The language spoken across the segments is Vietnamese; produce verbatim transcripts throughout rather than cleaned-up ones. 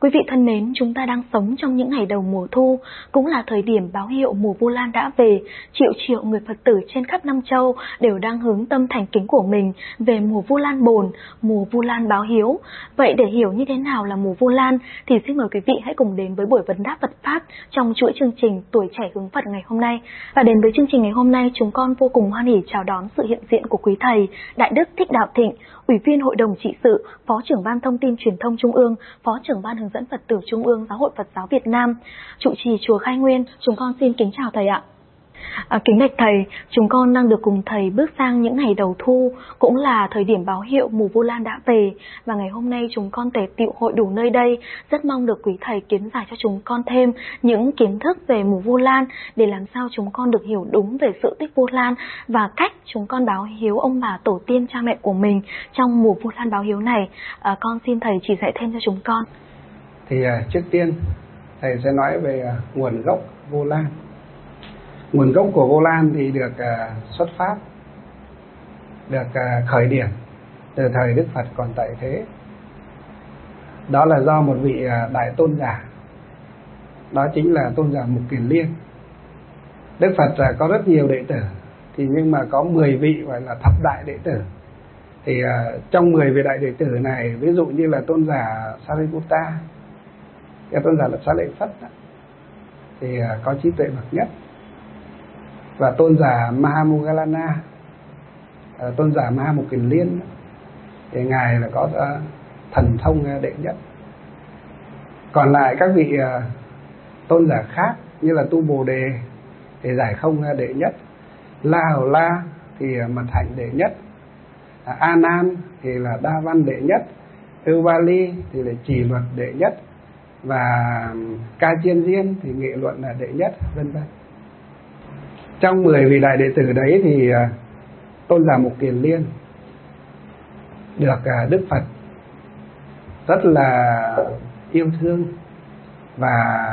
Quý vị thân mến, chúng ta đang sống trong những ngày đầu mùa thu, cũng là thời điểm báo hiệu mùa Vu Lan đã về. Triệu triệu người Phật tử trên khắp Nam Châu đều đang hướng tâm thành kính của mình về mùa Vu Lan bồn, mùa Vu Lan báo hiếu. Vậy để hiểu như thế nào là mùa Vu Lan thì xin mời quý vị hãy cùng đến với buổi vấn đáp Phật Pháp trong chuỗi chương trình Tuổi Trẻ Hướng Phật ngày hôm nay. Và đến với chương trình ngày hôm nay, chúng con vô cùng hoan hỉ chào đón sự hiện diện của quý thầy Đại Đức Thích Đạo Thịnh, Ủy viên Hội đồng Trị sự, Phó trưởng Ban Thông tin Truyền thông Trung ương, Phó trưởng Ban Hướng dẫn Phật tử Trung ương Giáo hội Phật giáo Việt Nam, trụ trì chùa Khai Nguyên. Chúng con xin kính chào thầy ạ. À, kính bạch thầy, chúng con đang được cùng thầy bước sang những ngày đầu thu, cũng là thời điểm báo hiệu mùa Vu Lan đã về. Và ngày hôm nay chúng con tề tựu hội đủ nơi đây, rất mong được quý thầy kiến giải cho chúng con thêm những kiến thức về mùa Vu Lan, để làm sao chúng con được hiểu đúng về sự tích Vu Lan và cách chúng con báo hiếu ông bà tổ tiên cha mẹ của mình trong mùa Vu Lan báo hiếu này. À, con xin thầy chỉ dạy thêm cho chúng con. Thì uh, trước tiên thầy sẽ nói về uh, nguồn gốc Vu Lan. Nguồn gốc của Vu Lan thì được uh, xuất phát, được uh, khởi điểm từ thời Đức Phật còn tại thế. Đó là do một vị uh, đại tôn giả, đó chính là tôn giả Mục Kiền Liên. Đức Phật uh, có rất nhiều đệ tử, thì nhưng mà có mười vị gọi là thập đại đệ tử. Thì uh, trong mười vị đại đệ tử này, ví dụ như là tôn giả Sariputta, cái tôn giả là Xá Lợi Phất đó, thì uh, có trí tuệ bậc nhất. Và tôn giả Mahamoggallana, uh, tôn giả Maha Mục Kiền Liên đó, thì ngài là có uh, thần thông uh, đệ nhất. Còn lại các vị uh, tôn giả khác như là Tu Bồ Đề thì giải không uh, đệ nhất, La Hầu La thì uh, mật hạnh đệ nhất, uh, A Nan thì là đa văn đệ nhất, Ưu Ba Ly thì là trì luật đệ nhất, và Ca Chiên Diên thì nghệ luận là đệ nhất, vân vân. Trong mười vị đại đệ tử đấy thì uh, tôn giả Mục Kiền Liên được uh, Đức Phật rất là yêu thương, và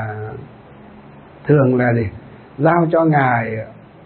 thường là gì? Giao cho ngài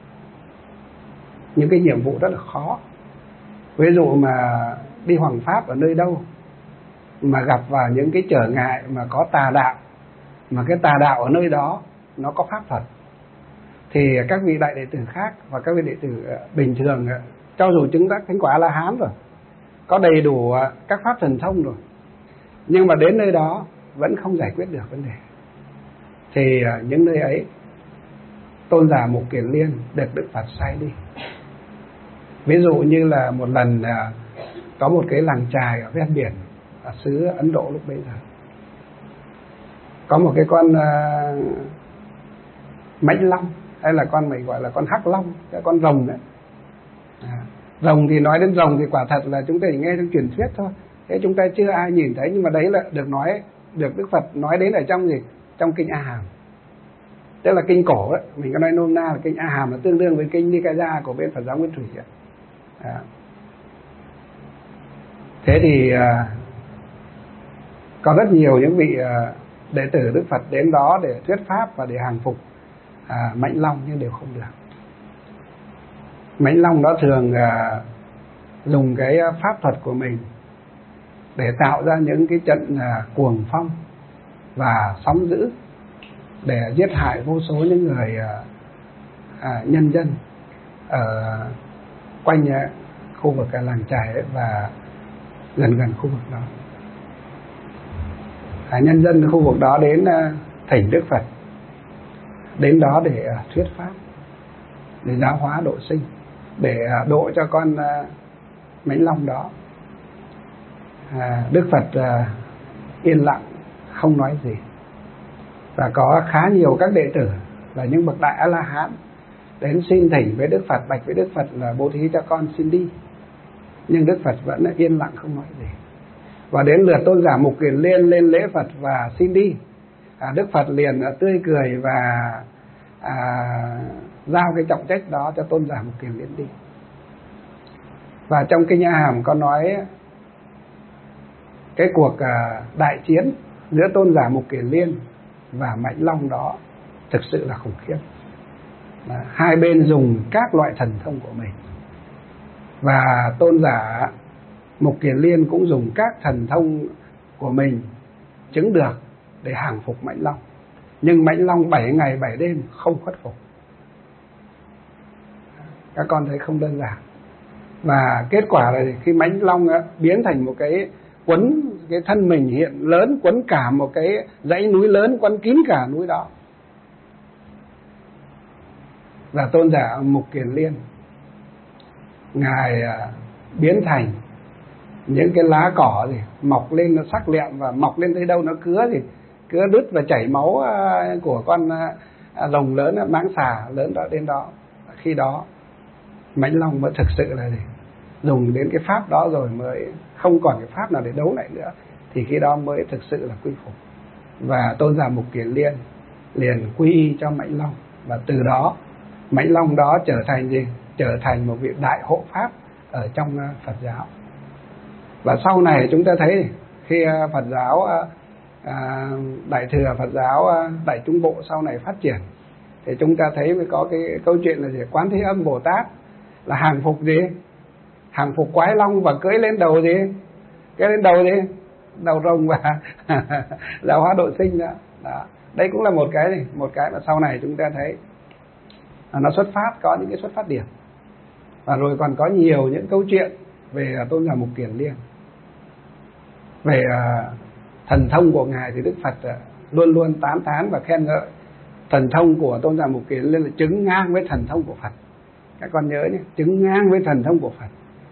những cái nhiệm vụ rất là khó. Ví dụ mà đi hoằng pháp ở nơi đâu mà gặp vào những cái trở ngại mà có tà đạo, mà cái tà đạo ở nơi đó nó có pháp thuật, thì các vị đại đệ tử khác và các vị đệ tử bình thường, cho dù chứng đắc thánh quả A-la-hán rồi, có đầy đủ các pháp thần thông rồi, nhưng mà đến nơi đó vẫn không giải quyết được vấn đề, thì những nơi ấy tôn giả Mục Kiền Liên được Đức Phật sai đi. Ví dụ như là một lần có một cái làng chài ở ven biển ở xứ Ấn Độ lúc bấy giờ, có một cái con uh, mãnh long, hay là con mình gọi là con hắc long, cái con rồng đấy. À, rồng thì nói đến rồng thì quả thật là chúng ta chỉ nghe trong truyền thuyết thôi, thế chúng ta chưa ai nhìn thấy, nhưng mà đấy là được nói, được Đức Phật nói đến ở trong gì? Trong kinh A Hàm, tức là kinh cổ đấy, mình có nói nôm na là kinh A Hàm là tương đương với kinh Nikaya của bên Phật giáo Nguyên Thủy ấy. À. Thế thì uh, có rất nhiều những vị uh, đệ tử Đức Phật đến đó để thuyết pháp và để hàng phục À, mãnh long, nhưng đều không được. Mãnh long đó thường à, dùng cái pháp thuật của mình để tạo ra những cái trận à, cuồng phong và sóng dữ, để giết hại vô số những người à, à, nhân dân ở quanh à, khu vực à, làng chài ấy, và gần gần khu vực đó. À, nhân dân khu vực đó đến à, thỉnh Đức Phật, đến đó để uh, thuyết pháp, để giáo hóa độ sinh, để uh, độ cho con uh, mãnh long đó. uh, Đức Phật uh, yên lặng không nói gì. Và có khá nhiều các đệ tử là những bậc đại A-la-hán đến xin thỉnh với Đức Phật, bạch với Đức Phật là bố thí cho con xin đi, nhưng Đức Phật vẫn yên lặng không nói gì. Và đến lượt tôn giả Mục Kiền Liên lên lễ Phật và xin đi, À, Đức Phật liền à, tươi cười và à, giao cái trọng trách đó cho tôn giả Mục Kiền Liên đi. Và trong kinh A Hàm có nói cái cuộc à, đại chiến giữa tôn giả Mục Kiền Liên và mãnh long đó thực sự là khủng khiếp. À, hai bên dùng các loại thần thông của mình, và tôn giả Mục Kiền Liên cũng dùng các thần thông của mình chứng được để hàng phục Mãnh Long. Nhưng Mãnh Long bảy ngày bảy đêm không khuất phục. Các con thấy không đơn giản. Và kết quả là khi Mãnh Long biến thành một cái quấn, cái thân mình hiện lớn, quấn cả một cái dãy núi lớn, quấn kín cả núi đó. Và tôn giả Mục Kiền Liên, ngài biến thành những cái lá cỏ gì mọc lên nó sắc lẹm, và mọc lên tới đâu nó cứa gì cứa đứt và chảy máu của con rồng lớn, mãng xà lớn đó đến đó. Khi đó Mãnh Long mới thực sự là gì dùng đến cái pháp đó rồi mới không còn cái pháp nào để đấu lại nữa, thì khi đó mới thực sự là quy phục. Và tôn giả Mục Kiền Liên liền quy y cho Mãnh Long, và từ đó Mãnh Long đó trở thành gì trở thành một vị đại hộ pháp ở trong Phật giáo. Và sau này chúng ta thấy khi Phật giáo à, Đại thừa Phật giáo Đại Trung Bộ sau này phát triển, thì chúng ta thấy mới có cái câu chuyện là gì Quán Thế Âm Bồ Tát là hàng phục gì hàng phục Quái Long và cưỡi lên đầu gì cưỡi lên đầu gì đầu rồng và giáo hóa độ sinh đó. đó đây cũng là một cái này, một cái mà sau này chúng ta thấy nó xuất phát, có những cái xuất phát điểm. Và rồi còn có nhiều những câu chuyện về tôn giả Mục Kiền Liên, về thần thông của ngài, thì Đức Phật luôn luôn tán thán và khen ngợi thần thông của tôn giả Mục Kiền Liên là chứng ngang với thần thông của Phật. Các con nhớ nhé, chứng ngang với thần thông của Phật.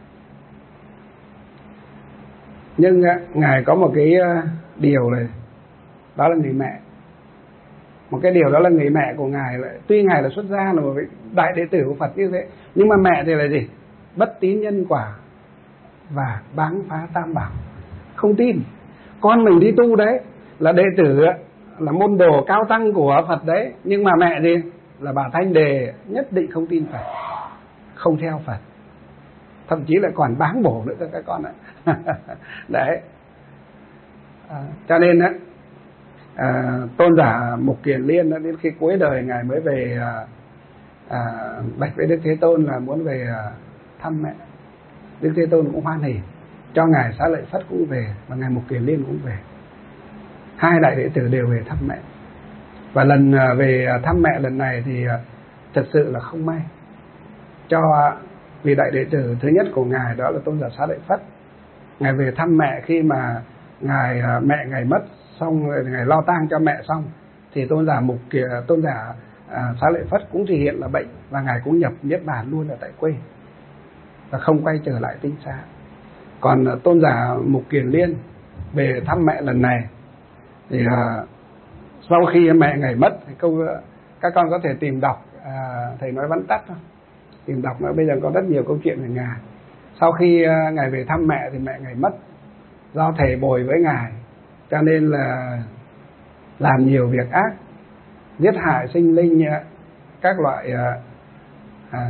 Nhưng ngài có một cái điều này, đó là người mẹ. Một cái điều đó là người mẹ của ngài lại, tuy ngài là xuất gia là một đại đệ tử của Phật như thế, nhưng mà mẹ thì là gì bất tín nhân quả và báng phá tam bảo, không tin. Con mình đi tu đấy, là đệ tử, là môn đồ cao tăng của Phật đấy, nhưng mà mẹ gì là bà Thanh Đề nhất định không tin Phật, không theo Phật, thậm chí lại còn báng bổ nữa cho các con ạ. Đấy à, cho nên á à, tôn giả Mục Kiền Liên đó, đến khi cuối đời ngài mới về à, à, bạch với Đức Thế Tôn là muốn về à, thăm mẹ. Đức Thế Tôn cũng hoan hỉ cho ngài Xá Lợi Phất cũng về, và ngài Mục Kiền Liên cũng về. Hai đại đệ tử đều về thăm mẹ. Và lần về thăm mẹ lần này thì thực sự là không may cho vị đại đệ tử thứ nhất của ngài, đó là tôn giả Xá Lợi Phất. Ngài về thăm mẹ khi mà ngài mẹ ngài mất xong rồi, ngài lo tang cho mẹ xong, thì tôn giả Mục Kiền tôn giả à, Xá Lợi Phất cũng thể hiện là bệnh, và ngài cũng nhập niết bàn luôn ở tại quê và không quay trở lại tinh xá. Còn tôn giả Mục Kiền Liên về thăm mẹ lần này thì à, sau khi mẹ ngài mất thì câu các con có thể tìm đọc, à, thầy nói vắn tắt thôi, tìm đọc nữa, bây giờ có rất nhiều câu chuyện về ngài. Sau khi à, ngài về thăm mẹ thì mẹ ngài mất, do thề bồi với ngài cho nên là làm nhiều việc ác, giết hại sinh linh, các loại à, à,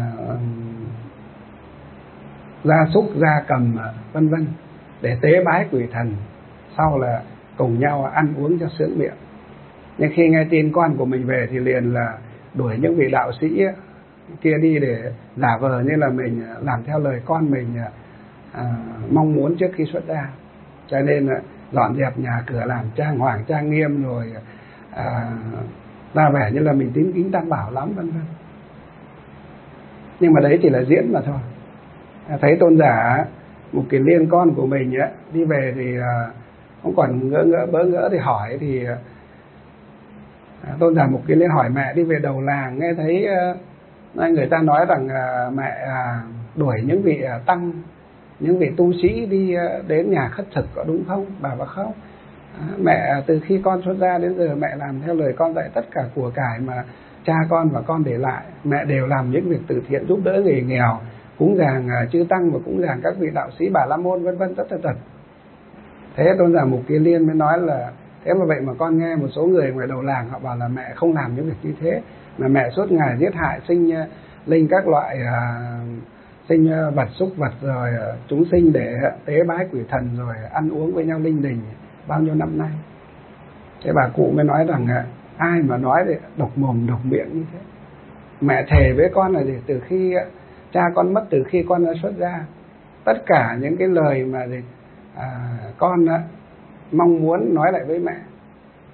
gia súc gia cầm vân vân để tế bái quỷ thần, sau là cùng nhau ăn uống cho sướng miệng. Nhưng khi nghe tin con của mình về thì liền là đuổi những vị đạo sĩ kia đi để giả vờ như là mình làm theo lời con mình à, mong muốn trước khi xuất gia. Cho nên dọn dẹp nhà cửa, làm trang hoàng trang nghiêm, rồi à, ra vẻ như là mình tín kính tam bảo lắm vân vân. Nhưng mà đấy chỉ là diễn mà thôi. Thấy tôn giả Mục Kiền Liên con của mình ấy, đi về thì à, không còn ngỡ ngỡ bỡ ngỡ thì hỏi, thì à, tôn giả Mục Kiền Liên hỏi mẹ đi về đầu làng, nghe thấy à, người ta nói rằng à, mẹ à, đuổi những vị à, tăng, những vị tu sĩ đi à, đến nhà khất thực, có đúng không? Bà bảo không, à, mẹ từ khi con xuất gia đến giờ mẹ làm theo lời con dạy, tất cả của cải mà cha con và con để lại mẹ đều làm những việc từ thiện, giúp đỡ người nghèo, cúng dường à, chư tăng và cúng dường các vị đạo sĩ Bà La Môn vân vân tất tật tật. Thế tôn giả Mục Kiền Liên mới nói là thế mà vậy mà con nghe một số người ngoài đầu làng họ bảo là mẹ không làm những việc như thế, mà mẹ suốt ngày giết hại sinh linh các loại à, sinh vật súc vật, rồi chúng sinh để tế bái quỷ thần, rồi ăn uống với nhau linh đình bao nhiêu năm nay. Thế bà cụ mới nói rằng à, ai mà nói để độc mồm độc miệng như thế. Mẹ thề với con là gì? Từ khi cha con mất, từ khi con đã xuất gia, tất cả những cái lời mà gì à, con á, mong muốn nói lại với mẹ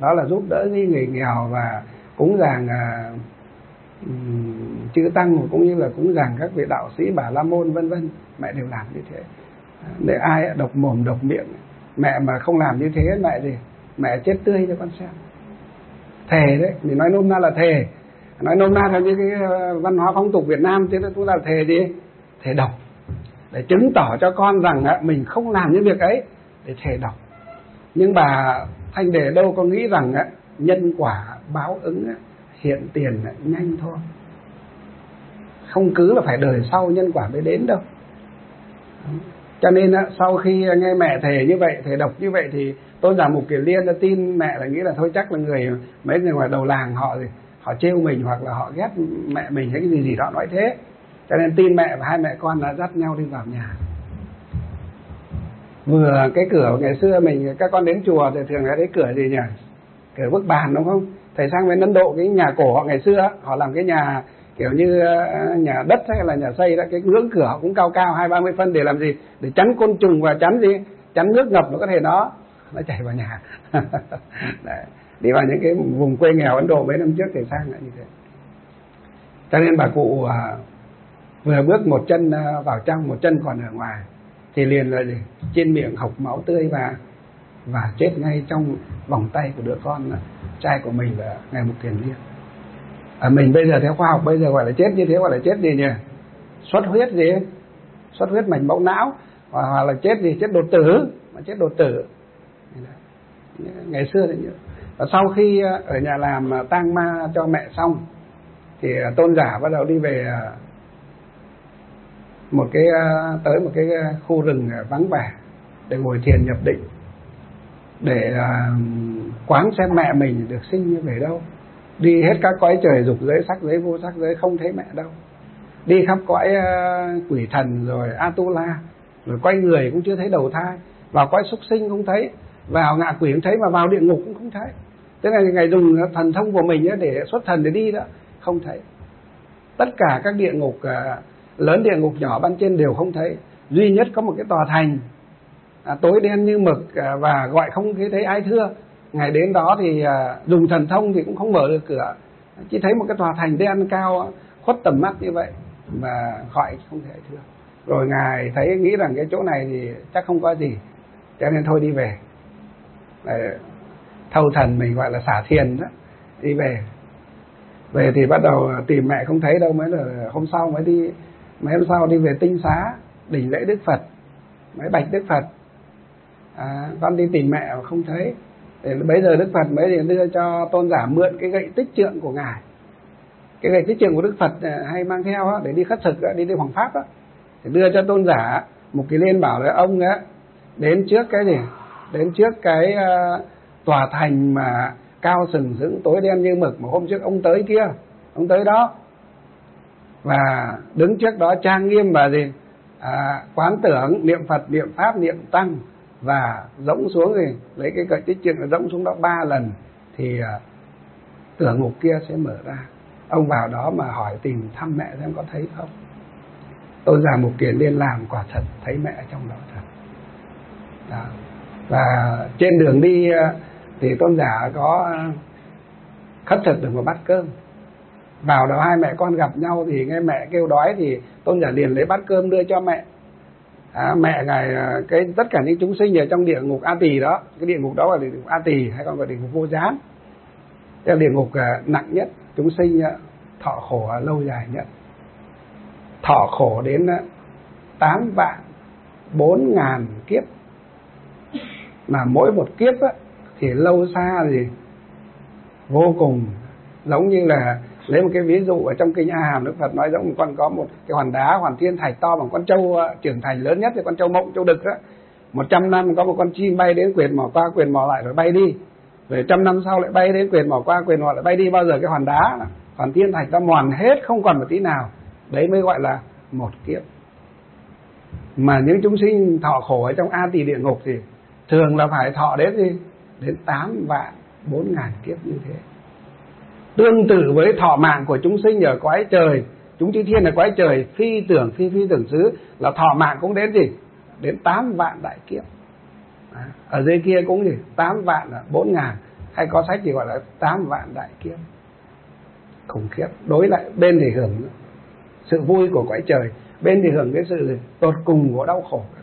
đó là giúp đỡ những người nghèo và cúng dường à, chư tăng, cũng như là cúng dường các vị đạo sĩ Bà La Môn vân vân. Mẹ đều làm như thế. Để ai độc mồm độc miệng, mẹ mà không làm như thế mẹ gì mẹ chết tươi cho con xem. Thề đấy, mình nói nôm na là thề, nói nôm na theo như cái văn hóa phong tục Việt Nam thế chúng ta thề gì? Thề độc, để chứng tỏ cho con rằng mình không làm những việc ấy, để thề độc. Nhưng bà Thanh Đề đâu có nghĩ rằng nhân quả báo ứng hiện tiền nhanh thôi, không cứ là phải đời sau nhân quả mới đến đâu. Cho nên sau khi nghe mẹ thề như vậy, thề độc như vậy, thì Tôn giả Mục Kiền Liên đã tin mẹ, là nghĩ là thôi chắc là người mấy người ngoài đầu làng họ họ trêu mình, hoặc là họ ghét mẹ mình hay cái gì gì đó nói thế. Cho nên tin mẹ, và hai mẹ con đã dắt nhau đi vào nhà. Vừa cái cửa ngày xưa mình, các con đến chùa thì thường là thấy cửa gì nhỉ? Cửa bức bàn đúng không? Thầy sang bên Ấn Độ, cái nhà cổ họ ngày xưa họ làm cái nhà kiểu như nhà đất hay là nhà xây đó, cái ngưỡng cửa họ cũng cao cao hai ba mươi phân, để làm gì? Để chắn côn trùng và chắn gì? Chắn nước ngập nó có thể nó nó chảy vào nhà. Đấy. Đi vào những cái vùng quê nghèo Ấn Độ mấy năm trước thầy sang là như thế. Cho nên bà cụ à, vừa bước một chân vào trong, một chân còn ở ngoài, thì liền là gì? Trên miệng hộc máu tươi và và chết ngay trong vòng tay của đứa con trai của mình là Ngài Mục Kiền Liên. À, mình bây giờ theo khoa học bây giờ gọi là chết như thế, gọi là chết gì nhỉ? Xuất huyết gì? Xuất huyết mạch máu não, hoặc, hoặc là chết gì? Chết đột tử, mà chết đột tử. Ngày xưa thì như. Và sau khi ở nhà làm tang ma cho mẹ xong, thì tôn giả bắt đầu đi về một cái tới một cái khu rừng vắng vẻ để ngồi thiền nhập định, để quán xem mẹ mình được sinh về đâu. Đi hết các cõi trời, dục giới, sắc giới, vô sắc giới, không thấy mẹ đâu. Đi khắp cõi quỷ thần rồi Atula, rồi quay người cũng chưa thấy đầu thai, vào cõi súc sinh không thấy, vào ngạ quỷ không thấy, mà vào địa ngục cũng không thấy. Thế này Ngài dùng thần thông của mình để xuất thần để đi đó, không thấy. Tất cả các địa ngục lớn, địa ngục nhỏ ban trên đều không thấy. Duy nhất có một cái tòa thành à, tối đen như mực à, và gọi không thấy ai thưa. Ngài đến đó thì à, dùng thần thông thì cũng không mở được cửa, chỉ thấy một cái tòa thành đen cao khuất tầm mắt như vậy mà gọi không thể ai thưa. Rồi Ngài thấy nghĩ rằng cái chỗ này thì chắc không có gì, cho nên thôi đi về. Để thâu thần mình gọi là xả thiền đó, đi về. Về thì bắt đầu tìm mẹ không thấy đâu, mới là hôm sau mới đi, mấy hôm sau đi về Tinh Xá đỉnh lễ Đức Phật, mới bạch Đức Phật à, con đi tìm mẹ mà không thấy. Để bây giờ Đức Phật mới đưa cho tôn giả mượn cái gậy tích trượng của Ngài. Cái gậy tích trượng của Đức Phật hay mang theo đó, để đi khất thực, đi đi hoàng pháp đó, để đưa cho tôn giả Mục Kiền Liên, bảo là ông ấy đến trước cái gì, đến trước cái uh, tòa thành mà cao sừng sững tối đen như mực mà hôm trước ông tới kia, ông tới đó, và đứng trước đó trang nghiêm và gì à, quán tưởng, niệm Phật, niệm Pháp, niệm Tăng, và dẫm xuống thì lấy cái gậy tích trượng dẫm xuống đó ba lần, thì à, cửa ngục kia sẽ mở ra. Ông vào đó mà hỏi tìm thăm mẹ xem có thấy không. Tôn giả Mục Kiền Liên làm quả thật thấy mẹ trong đó thật đó. Và trên đường đi thì tôn giả có khất thực được một bát cơm. Vào đó hai mẹ con gặp nhau thì nghe mẹ kêu đói, thì tôn giả liền lấy bát cơm đưa cho mẹ. À, mẹ Ngài cái tất cả những chúng sinh ở trong địa ngục A Tỳ đó, cái địa ngục đó là địa ngục A Tỳ, hay còn gọi địa ngục vô gián. Đây là địa ngục nặng nhất, chúng sinh thọ khổ lâu dài nhất, thọ khổ đến tám vạn bốn ngàn kiếp, mà mỗi một kiếp á, thì lâu xa gì vô cùng. Giống như là lấy một cái ví dụ ở trong kinh A Hàm, Đức Phật nói giống một con có một cái hòn đá, hoàn thiên thạch to bằng con trâu trưởng thành lớn nhất, thì con trâu mộng, trâu đực đó. Một trăm năm có một con chim bay đến, quyền mỏ qua quyền mỏ lại rồi bay đi, rồi trăm năm sau lại bay đến, quyền mỏ qua quyền mỏ lại bay đi, bao giờ cái hòn đá hoàn thiên thạch nó mòn hết không còn một tí nào. Đấy mới gọi là một kiếp. Mà những chúng sinh thọ khổ ở trong A Tỳ địa ngục thì thường là phải thọ đến gì? Đến tám vạn bốn ngàn kiếp như thế. Tương tự với thọ mạng của chúng sinh ở cõi trời, chúng chư thiên ở cõi trời phi tưởng phi phi tưởng xứ, là thọ mạng cũng đến gì? Đến tám vạn đại kiếp. À, ở dưới kia cũng gì? tám vạn là bốn ngàn. hay có sách thì gọi là tám vạn đại kiếp. Khủng khiếp. Đối lại bên thì hưởng sự vui của cõi trời, bên thì hưởng cái sự tột cùng của đau khổ.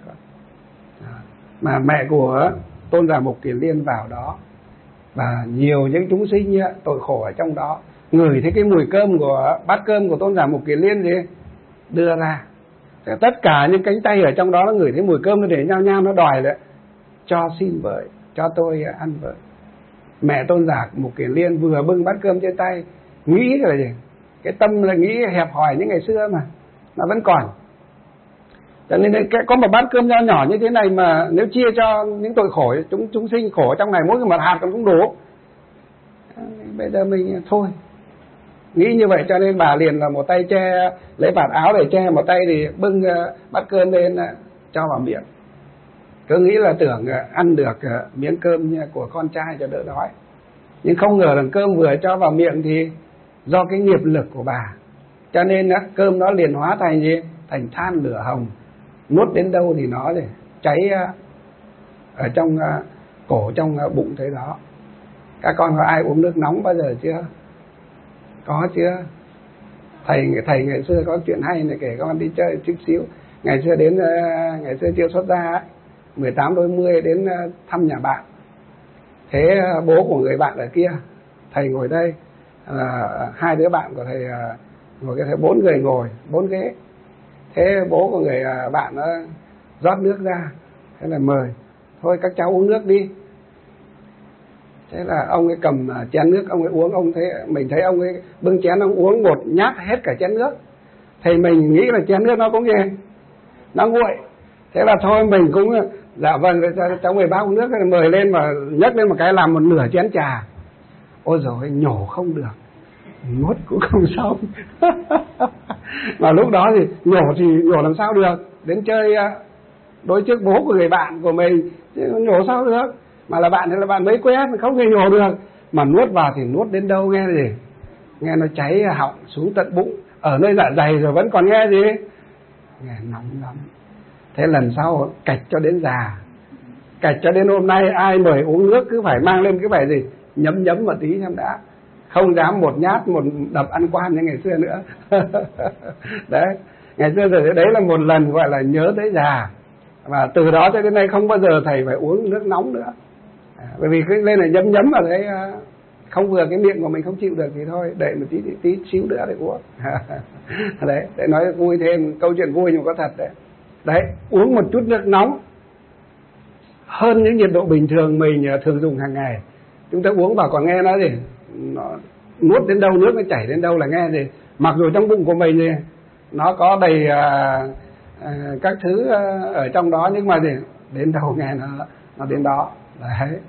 Mà mẹ của Tôn Giả Mục Kiền Liên vào đó, và nhiều những chúng sinh tội khổ ở trong đó, ngửi thấy cái mùi cơm của bát cơm của Tôn Giả Mục Kiền Liên gì đưa ra, tất cả những cánh tay ở trong đó nó ngửi thấy mùi cơm, nó để nhao nhao nó đòi lại cho xin với, cho tôi ăn với. Mẹ Tôn Giả Mục Kiền Liên vừa bưng bát cơm trên tay, nghĩ là gì, cái tâm là nghĩ hẹp hòi những ngày xưa mà nó vẫn còn. Cho nên có một bát cơm nho nhỏ như thế này mà nếu chia cho những tội khổ, chúng chúng sinh khổ trong ngày mỗi một hạt còn cũng đủ. Bây giờ mình thôi, nghĩ như vậy cho nên bà liền là một tay che, lấy vạt áo để che, một tay thì bưng bát cơm lên cho vào miệng. Cứ nghĩ là tưởng ăn được miếng cơm của con trai cho đỡ đói. Nhưng không ngờ là cơm vừa cho vào miệng thì do cái nghiệp lực của bà, cho nên cơm nó liền hóa thành gì? Thành than lửa hồng. Nuốt đến đâu thì nó để cháy ở trong cổ, trong bụng thế đó. Các con có ai uống nước nóng bao giờ chưa? Có chưa? Thầy thầy ngày xưa có chuyện hay này kể con đi chơi chút xíu. Ngày xưa đến ngày xưa chưa xuất gia, mười tám đôi mươi đến thăm nhà bạn. Thế bố của người bạn ở kia, thầy ngồi đây, à, hai đứa bạn của thầy ngồi cái, thấy bốn người ngồi, bốn ghế. Thế bố của người bạn nó rót nước ra, thế là mời, thôi các cháu uống nước đi. Thế là ông ấy cầm chén nước, ông ấy uống, ông thấy mình thấy ông ấy bưng chén ông uống một nhát hết cả chén nước. Thì mình nghĩ là chén nước nó cũng gì, nó nguội. Thế là thôi mình cũng dạ vâng, cháu mời bác uống nước, mời lên mà nhấc lên một cái làm một nửa chén trà. Ôi rồi nhổ không được, nuốt cũng không xong. Mà lúc đó thì nhổ thì nhổ làm sao được, đến chơi đối trước bố của người bạn của mình chứ nhổ sao được. Mà là bạn thì là bạn mới quen, không thể nhổ được. Mà nuốt vào thì nuốt đến đâu nghe gì, nghe nó cháy họng xuống tận bụng, ở nơi dạ dày rồi vẫn còn nghe gì, nghe nóng lắm. Thế lần sau cạch cho đến già, cạch cho đến hôm nay ai mời uống nước cứ phải mang lên cái phải gì nhấm nhấm một tí xem đã, không dám một nhát một đập ăn quan như ngày xưa nữa. Đấy, ngày xưa rồi đấy là một lần gọi là nhớ tới già. Và từ đó cho đến nay không bao giờ thầy phải uống nước nóng nữa. À, bởi vì cứ lên là nhấm nhấm mà thấy không vừa cái miệng của mình không chịu được thì thôi, đợi một tí, tí, tí xíu nữa để uống. Đấy, để nói vui thêm, câu chuyện vui nhưng có thật đấy. Đấy, uống một chút nước nóng hơn những nhiệt độ bình thường mình thường dùng hàng ngày. Chúng ta uống vào còn nghe nó gì, nó nuốt đến đâu nước nó chảy đến đâu là nghe gì. Mặc dù trong bụng của mình thì nó có đầy à, à, các thứ ở trong đó, nhưng mà gì đến đâu nghe nó nó đến đó. Đấy,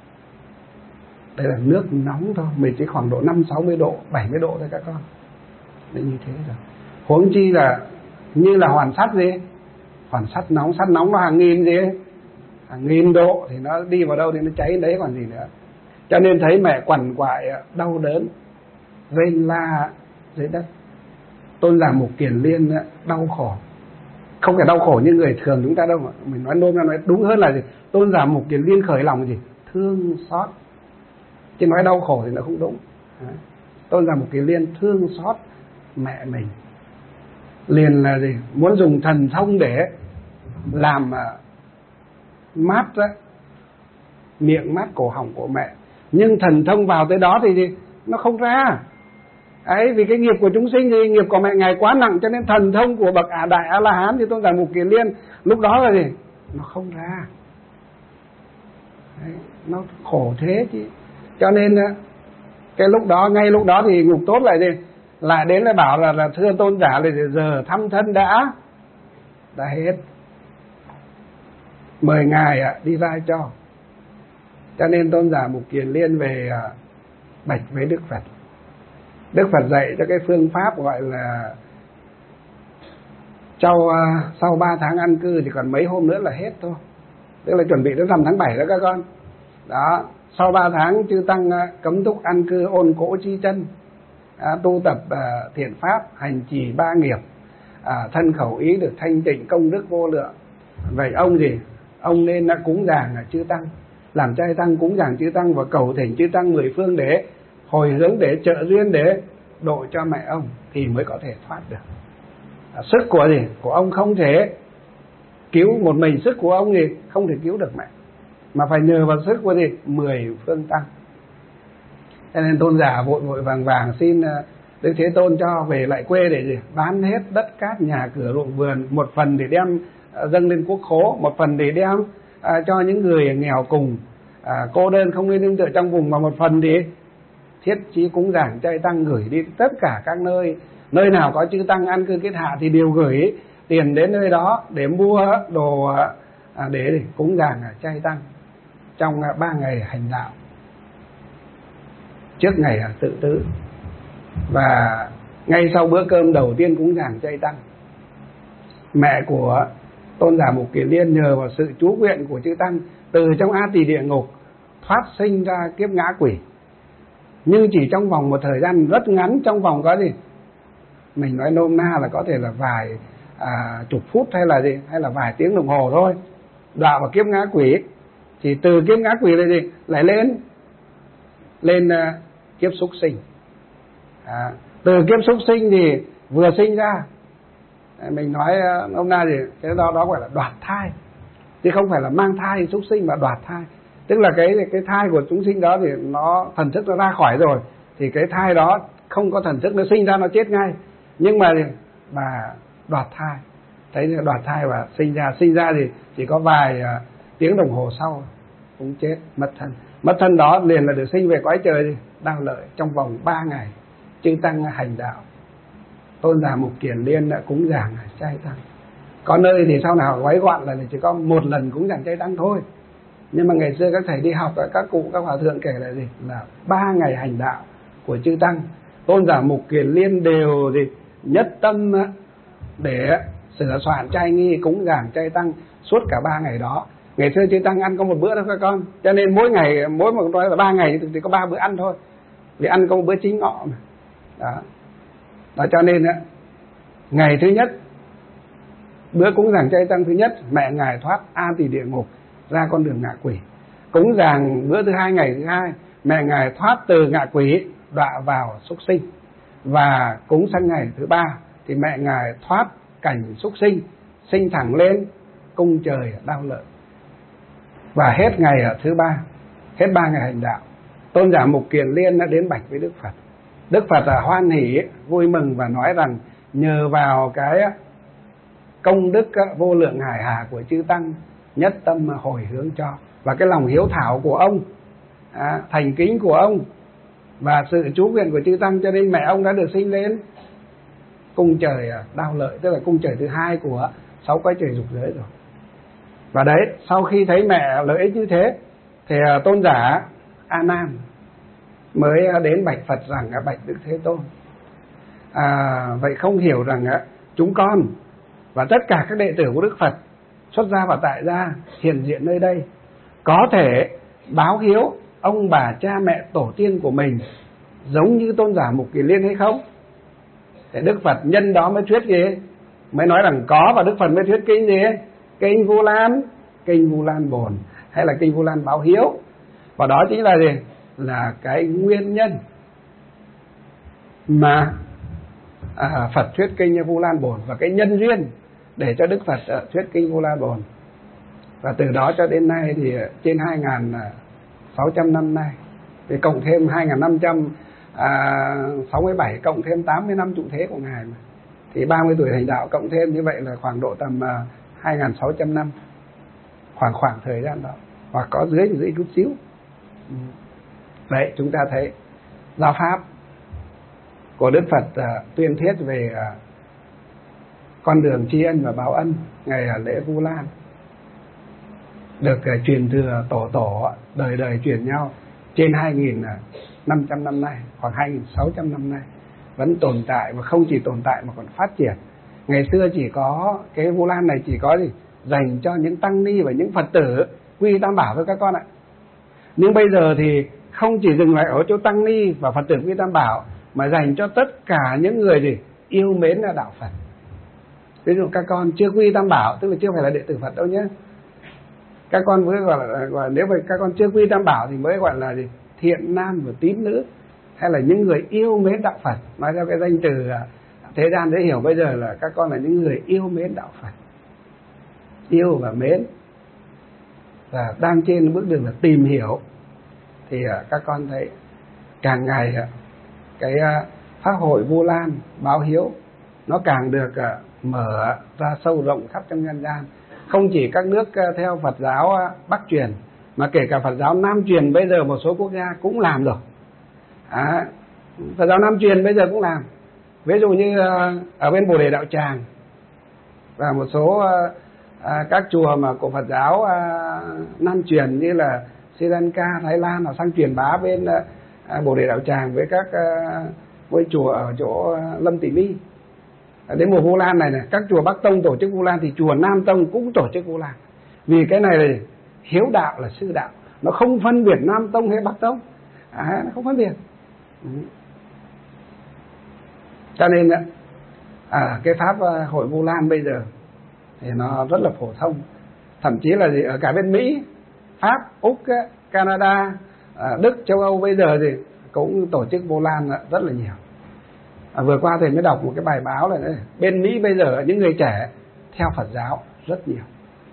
đây là nước nóng thôi, mình chỉ khoảng độ năm sáu mươi độ, bảy mươi độ thôi các con. Đấy, như thế rồi. Huống chi là như là hoàn sắt gì, hoàn sắt nóng, sắt nóng nó hàng nghìn gì, hàng nghìn độ thì nó đi vào đâu thì nó cháy đấy còn gì nữa. Cho nên thấy mẹ quằn quại đau đớn rên la dưới đất. Tôn Giả Mục Kiền Liên đau khổ, không phải đau khổ như người thường chúng ta đâu mà mình nói nôm ra nói đúng hơn là gì, Tôn Giả Mục Kiền Liên khởi lòng gì thương xót, chứ nói đau khổ thì nó không đúng. Đấy. Tôn Giả Mục Kiền Liên thương xót mẹ mình, liền là gì muốn dùng thần thông để làm mát đó, miệng mát cổ họng của mẹ. Nhưng thần thông vào tới đó thì gì nó không ra ấy, vì cái nghiệp của chúng sinh thì nghiệp của mẹ ngài quá nặng, cho nên thần thông của bậc Ả Đại A La Hán như Tôn Giả Mục Kiền Liên lúc đó là gì nó không ra. Đấy, nó khổ thế chứ. Cho nên cái lúc đó, ngay lúc đó thì Ngục Tốt lại gì lại đến lại bảo là, là thưa tôn giả là giờ thăm thân đã đã hết, mời ngài đi vai cho. Cho nên Tôn Giả Mục Kiền Liên về bạch với Đức Phật. Đức Phật dạy cho cái phương pháp gọi là sau, sau ba tháng ăn cư thì còn mấy hôm nữa là hết thôi. Tức là chuẩn bị đến rằm tháng bảy đó các con. Đó, sau ba tháng chư tăng cấm túc ăn cư ôn cỗ chi chân, à, tu tập à, thiện pháp, hành trì ba nghiệp, à, thân khẩu ý được thanh tịnh, công đức vô lượng. Vậy ông gì? Ông nên đã cúng dường là chư tăng. làm trai tăng cúng dường chư tăng và cầu thỉnh chư tăng mười phương để hồi hướng, để trợ duyên, để độ cho mẹ ông thì mới có thể thoát được. À, sức của gì của ông không thể cứu một mình, sức của ông thì không thể cứu được mẹ, mà phải nhờ vào sức của gì mười phương tăng. Cho nên tôn giả vội vội vàng vàng xin Đức Thế Tôn cho về lại quê để gì bán hết đất cát nhà cửa ruộng vườn, một phần để đem dâng lên quốc khố, một phần để đem à, cho những người nghèo cùng, à, cô đơn không nên nương tựa trong vùng, mà một phần thì thiết chí cúng dường chay tăng gửi đi tất cả các nơi, nơi nào có chư tăng an cư kết hạ thì đều gửi tiền đến nơi đó để mua đồ à, để, để cúng dường chay tăng trong à, ba ngày hành đạo trước ngày à, tự tử. Và ngay sau bữa cơm đầu tiên cúng dường chay tăng, mẹ của tôn giả Mục Kiền Liên nhờ vào sự chú nguyện của chư tăng từ trong A Tỳ địa ngục thoát sinh ra kiếp ngã quỷ. Nhưng chỉ trong vòng một thời gian rất ngắn, trong vòng có gì mình nói nôm na là có thể là vài à, chục phút hay là gì, hay là vài tiếng đồng hồ thôi, đọa vào kiếp ngã quỷ. Thì từ kiếp ngã quỷ này gì lại lên lên uh, kiếp súc sinh. À, từ kiếp súc sinh thì vừa sinh ra, mình nói uh, ông na gì cái đó đó gọi là đoạt thai, chứ không phải là mang thai súc sinh mà đoạt thai. Tức là cái cái thai của chúng sinh đó thì nó thần thức nó ra khỏi rồi, thì cái thai đó không có thần thức, nó sinh ra nó chết ngay. Nhưng mà bà đoạt thai, thấy đoạt thai và sinh ra, sinh ra thì chỉ có vài uh, tiếng đồng hồ sau cũng chết, mất thân. Mất thân đó liền là được sinh về cõi trời Đao Lợi trong vòng ba ngày chư tăng hành đạo. Tôn giả Mục Kiền Liên đã cúng dường chay tăng. Có nơi thì sau nào gói gọn là chỉ có một lần cúng dường chay tăng thôi. Nhưng mà ngày xưa các thầy đi học, các cụ, các hòa thượng kể là gì? Là ba ngày hành đạo của chư tăng, tôn giả Mục Kiền Liên đều gì nhất tâm để sửa soạn trai nghi cúng dường chay tăng suốt cả ba ngày đó. Ngày xưa chư tăng ăn có một bữa thôi các con, cho nên mỗi ngày, mỗi một nói là ba ngày thì có ba bữa ăn thôi, vì ăn có một bữa chính ngọ mà. Đó. Đó cho nên á, ngày thứ nhất, bữa cúng dường chay tăng thứ nhất, mẹ ngài thoát A Tỳ địa ngục ra con đường ngạ quỷ. Cúng dường bữa thứ hai, ngày thứ hai, mẹ ngài thoát từ ngạ quỷ đọa vào súc sinh. Và cúng sang ngày thứ ba thì mẹ ngài thoát cảnh súc sinh, sinh thẳng lên cung trời Đao Lợi. Và hết ngày ở thứ ba, hết ba ngày hành đạo, tôn giả Mục Kiền Liên đã đến bạch với Đức Phật. Đức Phật là hoan hỉ, vui mừng và nói rằng nhờ vào cái công đức vô lượng hải hà của chư tăng, nhất tâm hồi hướng cho, và cái lòng hiếu thảo của ông, à, thành kính của ông và sự chú nguyện của chư tăng, cho nên mẹ ông đã được sinh lên cung trời Đao Lợi, tức là cung trời thứ hai của sáu cõi trời dục giới rồi. Và đấy, sau khi thấy mẹ lợi ích như thế thì tôn giả A Nan mới đến bạch Phật rằng bạch Đức Thế Tôn, à, vậy không hiểu rằng chúng con và tất cả các đệ tử của Đức Phật xuất gia và tại gia hiện diện nơi đây có thể báo hiếu ông bà cha mẹ tổ tiên của mình giống như tôn giả Mục Kiền Liên hay không? Thì Đức Phật nhân đó mới thuyết gì, mới nói rằng có, và Đức Phật mới thuyết kinh gì, kinh Vu Lan, kinh Vu Lan Bồn hay là kinh Vu Lan báo hiếu. Và đó chính là gì, là cái nguyên nhân mà à, Phật thuyết kinh Vu Lan Bồn, và cái nhân duyên để cho Đức Phật uh, thuyết kinh Vu Lan Bồn. Và từ đó cho đến nay thì trên hai nghìn sáu trăm năm nay, thì cộng thêm hai nghìn năm trăm sáu mươi bảy, cộng thêm tám mươi năm trụ thế của Ngài mà. Thì ba mươi tuổi hành đạo cộng thêm như vậy là khoảng độ tầm uh, hai nghìn sáu trăm năm, khoảng khoảng thời gian đó, hoặc có dưới thì dưới chút xíu. Đấy, chúng ta thấy giáo pháp của Đức Phật uh, tuyên thuyết về uh, con đường tri ân và báo ân ngày uh, lễ Vu Lan được uh, truyền thừa tổ tổ, đời đời truyền nhau trên hai nghìn năm trăm năm nay, khoảng hai nghìn sáu trăm năm nay vẫn tồn tại, và không chỉ tồn tại mà còn phát triển. Ngày xưa chỉ có cái Vu Lan này chỉ có gì dành cho những tăng ni và những Phật tử quy Tam Bảo thôi các con ạ. Nhưng bây giờ thì không chỉ dừng lại ở chỗ tăng ni và Phật tử quy Tam Bảo, mà dành cho tất cả những người gì yêu mến là đạo Phật. Ví dụ các con chưa quy Tam Bảo, tức là chưa phải là đệ tử Phật đâu nhé, Các con mới gọi là, gọi là nếu mà các con chưa quy tam bảo thì mới gọi là gì? Thiện nam và tín nữ, hay là những người yêu mến đạo Phật. Nói theo cái danh từ thế gian dễ hiểu bây giờ là các con là những người yêu mến đạo Phật, yêu và mến, và đang trên bước đường là tìm hiểu. Thì các con thấy càng ngày cái pháp hội Vu Lan báo hiếu nó càng được mở ra sâu rộng khắp trong nhân gian. Không chỉ các nước theo Phật giáo Bắc truyền, mà kể cả Phật giáo Nam truyền bây giờ một số quốc gia cũng làm rồi. À, Phật giáo Nam truyền bây giờ cũng làm. Ví dụ như ở bên Bồ Đề Đạo Tràng và một số à, các chùa mà của Phật giáo à, Nam truyền như là Sri Lanka, Thái Lan họ sang truyền bá bên à, Bồ Đề Đạo Tràng với các à, ngôi chùa ở chỗ à, Lâm Tỳ Mi. À, đến mùa Vu Lan này này, các chùa Bắc Tông tổ chức Vu Lan thì chùa Nam Tông cũng tổ chức Vu Lan. Vì cái này là hiếu đạo là sư đạo, nó không phân biệt Nam Tông hay Bắc Tông, à, nó không phân biệt. Ừ. Cho nên à, cái pháp hội Vu Lan bây giờ thì nó rất là phổ thông, thậm chí là gì ở cả bên Mỹ, Pháp, Úc, Canada, Đức, châu Âu bây giờ thì cũng tổ chức Vu Lan rất là nhiều. À, vừa qua thì mới đọc một cái bài báo là bên Mỹ bây giờ những người trẻ theo Phật giáo rất nhiều,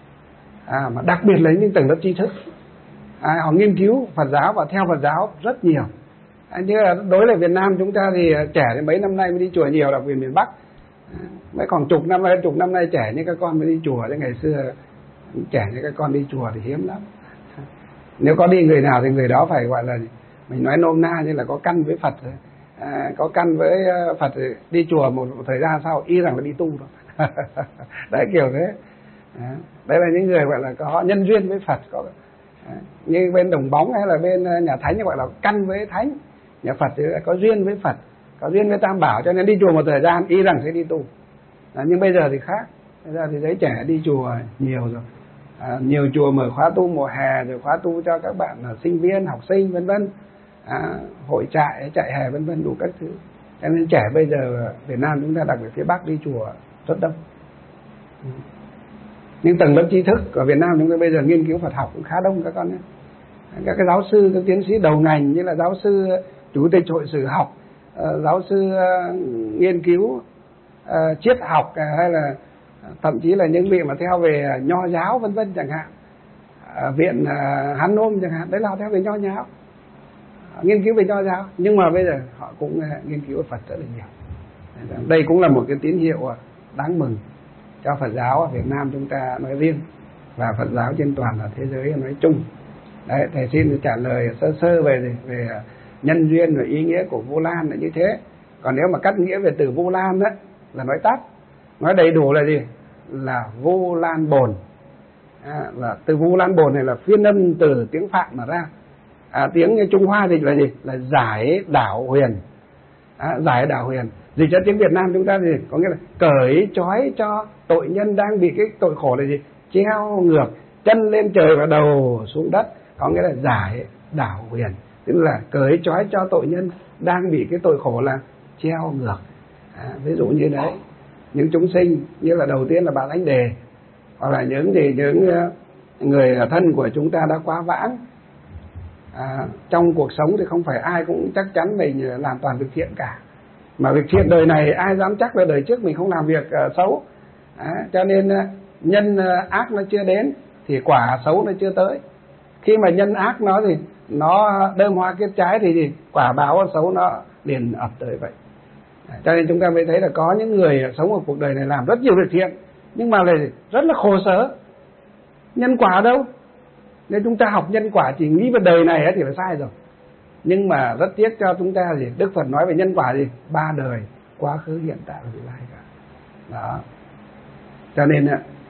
à, mà đặc biệt là những tầng lớp tri thức, à, họ nghiên cứu Phật giáo và theo Phật giáo rất nhiều. À, như là đối với Việt Nam chúng ta thì trẻ thì mấy năm nay mới đi chùa nhiều, đặc biệt miền Bắc. À, mấy còn chục năm nay chục năm nay trẻ như các con mới đi chùa, chứ ngày xưa trẻ như các con đi chùa thì hiếm lắm. À, nếu có đi người nào thì người đó phải gọi là mình nói nôm na như là có căn với Phật, à, có căn với Phật thì đi chùa một, một thời gian sau y rằng là đi tu rồi. Đấy kiểu thế. À, đấy là những người gọi là có nhân duyên với Phật, có à, như bên Đồng Bóng hay là bên nhà Thánh gọi là căn với Thánh. Nhà Phật thì có duyên với Phật, có duyên với Tam Bảo, cho nên đi chùa một thời gian y rằng sẽ đi tu. À, nhưng bây giờ thì khác, bây giờ thì giới trẻ đi chùa nhiều rồi. À, nhiều chùa mở khóa tu mùa hè, rồi khóa tu cho các bạn là sinh viên, học sinh vân vân, à, hội trại, chạy hè vân vân đủ các thứ. Cho nên trẻ bây giờ Việt Nam chúng ta đặc biệt phía Bắc đi chùa rất đông. Ừ. Nhưng tầng lớp tri thức của Việt Nam chúng ta bây giờ nghiên cứu Phật học cũng khá đông các con nhé. Các cái giáo sư, các tiến sĩ đầu ngành như là giáo sư chủ tịch hội sử học, uh, giáo sư uh, nghiên cứu uh, triết học, uh, hay là thậm chí là những vị mà theo về nho giáo vân vân chẳng hạn, uh, viện uh, Hán Nôm chẳng hạn, đấy là họ theo về nho giáo, uh, nghiên cứu về nho giáo, nhưng mà bây giờ họ cũng uh, nghiên cứu về Phật rất là nhiều. Đây cũng là một cái tín hiệu uh, đáng mừng cho Phật giáo ở Việt Nam chúng ta nói riêng và Phật giáo trên toàn là thế giới nói chung. Đấy, thầy xin trả lời sơ sơ về về nhân duyên và ý nghĩa của Vu Lan là như thế. Còn nếu mà cắt nghĩa về từ Vu Lan đó là nói tắt, nói đầy đủ là gì? Là Vu Lan Bồn. À, là từ Vu Lan Bồn này là phiên âm từ tiếng Phạn mà ra. À, tiếng Trung Hoa dịch là gì? Là giải đảo huyền. À, giải đảo huyền. Dịch cho tiếng Việt Nam chúng ta thì có nghĩa là cởi trói cho tội nhân đang bị cái tội khổ là gì? Treo ngược chân lên trời và đầu xuống đất, có nghĩa là giải đảo huyền, tức là cởi trói cho tội nhân đang bị cái tội khổ là treo ngược. À, ví dụ như đấy, những chúng sinh như là đầu tiên là bà Thánh Đề, hoặc là những thì những người thân của chúng ta đã quá vãng. À, trong cuộc sống thì không phải ai cũng chắc chắn mình làm toàn việc thiện cả, mà việc thiện đời này ai dám chắc là đời trước mình không làm việc uh, xấu. À, cho nên uh, nhân uh, ác nó chưa đến thì quả xấu nó chưa tới. Khi mà nhân ác nó thì nó đơm hoa kết trái thì gì? Quả báo xấu nó liền ập tới vậy. À, cho nên chúng ta mới thấy là có những người sống ở cuộc đời này làm rất nhiều việc thiện, nhưng mà lại rất là khổ sở. Nhân quả đâu? Nếu chúng ta học nhân quả chỉ nghĩ về đời này thì là sai rồi. Nhưng mà rất tiếc cho chúng ta gì? Đức Phật nói về nhân quả gì? Ba đời, quá khứ, hiện tại và vị lai cả. Đó. Cho nên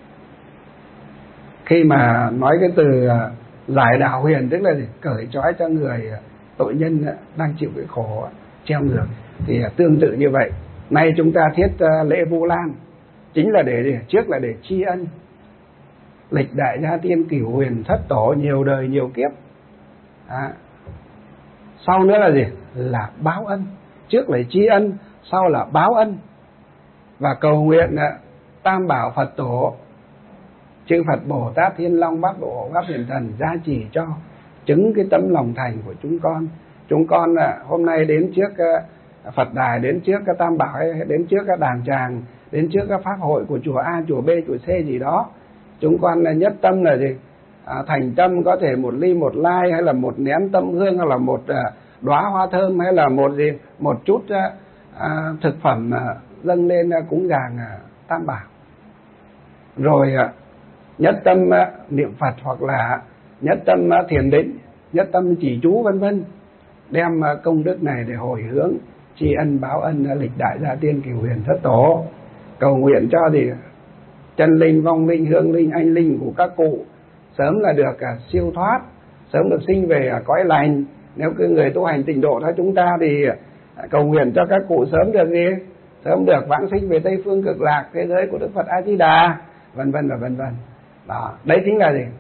khi mà nói cái từ giải đảo huyền, tức là gì? Cởi trói cho người tội nhân đang chịu cái khổ treo ngược, thì tương tự như vậy. Nay chúng ta thiết lễ Vu Lan chính là để trước là để tri ân lịch đại gia tiên cửu huyền thất tổ nhiều đời nhiều kiếp. À, sau nữa là gì? Là báo ân. Trước là tri ân, sau là báo ân, và cầu nguyện Tam Bảo Phật Tổ chư Phật Bồ Tát Thiên Long Bát Bộ Pháp Hiền Thần gia trì cho, chứng cái tấm lòng thành của chúng con. Chúng con hôm nay đến trước Phật đài, đến trước cái Tam Bảo, đến trước cái đàn tràng, đến trước các pháp hội của chùa A, chùa B, chùa C gì đó, chúng con nhất tâm là gì? À, thành tâm có thể một ly một lai, hay là một nén tâm hương, hay là một à, đóa hoa thơm, hay là một gì một chút à, thực phẩm à, dâng lên à, cúng dường à, Tam Bảo, rồi à, nhất tâm à, niệm Phật, hoặc là nhất tâm à, thiền định, nhất tâm chỉ chú vân vân, đem à, công đức này để hồi hướng tri ân báo ân à, lịch đại gia tiên cửu huyền thất tổ, cầu nguyện cho thì chân linh, vong linh, hương linh, anh linh của các cụ sớm là được à, siêu thoát, sớm được sinh về à, cõi lành. Nếu cứ người tu hành tịnh độ theo chúng ta thì à, cầu nguyện cho các cụ sớm được gì? Sớm được vãng sinh về Tây phương cực lạc, thế giới của Đức Phật A Di Đà, vân vân và vân vân. Đó, đấy chính là gì?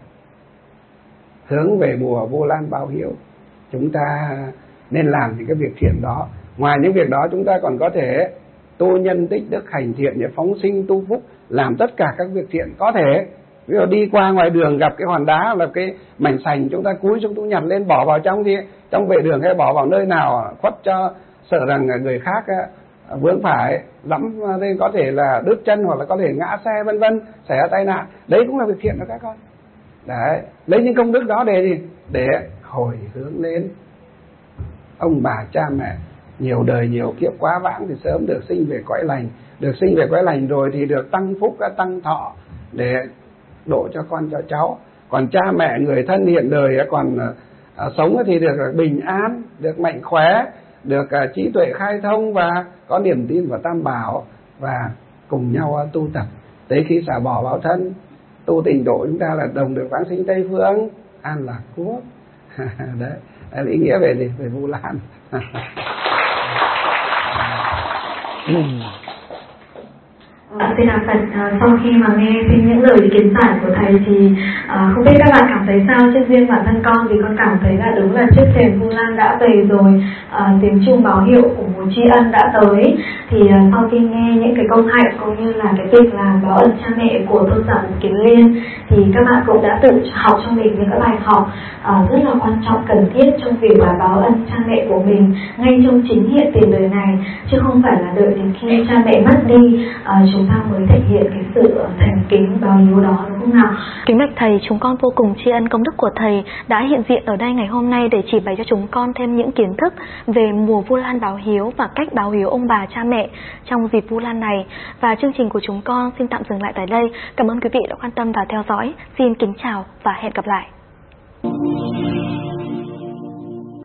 Hướng về mùa Vu Lan báo hiếu. Chúng ta nên làm những cái việc thiện đó. Ngoài những việc đó, chúng ta còn có thể tu nhân tích đức, hành thiện để phóng sinh tu phúc, làm tất cả các việc thiện có thể. Ví dụ đi qua ngoài đường gặp cái hòn đá là cái mảnh sành, chúng ta cúi xuống, chúng nhặt lên bỏ vào trong gì, trong vệ đường hay bỏ vào nơi nào khuất cho sợ rằng người khác vướng phải, dẫm lên có thể là đứt chân, hoặc là có thể ngã xe vân vân, xảy ra tai nạn. Đấy cũng là việc thiện đó các con. Đấy, lấy những công đức đó để gì? Để hồi hướng lên ông bà cha mẹ nhiều đời nhiều kiếp quá vãng thì sớm được sinh về cõi lành, được sinh về cõi lành rồi thì được tăng phúc, tăng thọ để độ cho con cho cháu. Còn cha mẹ người thân hiện đời còn à, sống thì được bình an, được mạnh khỏe, được à, trí tuệ khai thông và có niềm tin vào Tam Bảo, và cùng nhau à, tu tập tới khi xả bỏ báo thân. Tu tịnh độ chúng ta là đồng được vãng sinh Tây phương an lạc quốc. Đấy, đấy là ý nghĩa về gì? Về Vu Lan. À, xin đà Phật, à, sau khi mà nghe xin những lời kiến giải của thầy thì à, không biết các bạn cảm thấy sao? Trên riêng bản thân con thì con cảm thấy là đúng là trước thềm Vu Lan đã về rồi, à, tiếng chuông báo hiệu của mùa tri ân đã tới. Thì à, sau khi nghe những cái công hạnh cũng như là cái việc làm báo ân cha mẹ của tôn giả Kiến Liên, thì các bạn cũng đã tự học trong mình những cái bài học à, rất là quan trọng, cần thiết trong việc là báo ân cha mẹ của mình ngay trong chính hiện tiền đời này, chứ không phải là đợi đến khi cha mẹ mất đi à, chúng ta mới thể hiện cái sự thành kính báo hiếu đó, đúng không nào? Kính bạch thầy, chúng con vô cùng tri ân công đức của thầy đã hiện diện ở đây ngày hôm nay để chỉ bày cho chúng con thêm những kiến thức về mùa Vu Lan báo hiếu và cách báo hiếu ông bà cha mẹ trong dịp Vu Lan này. Và chương trình của chúng con xin tạm dừng lại tại đây. Cảm ơn quý vị đã quan tâm và theo dõi. Xin kính chào và hẹn gặp lại.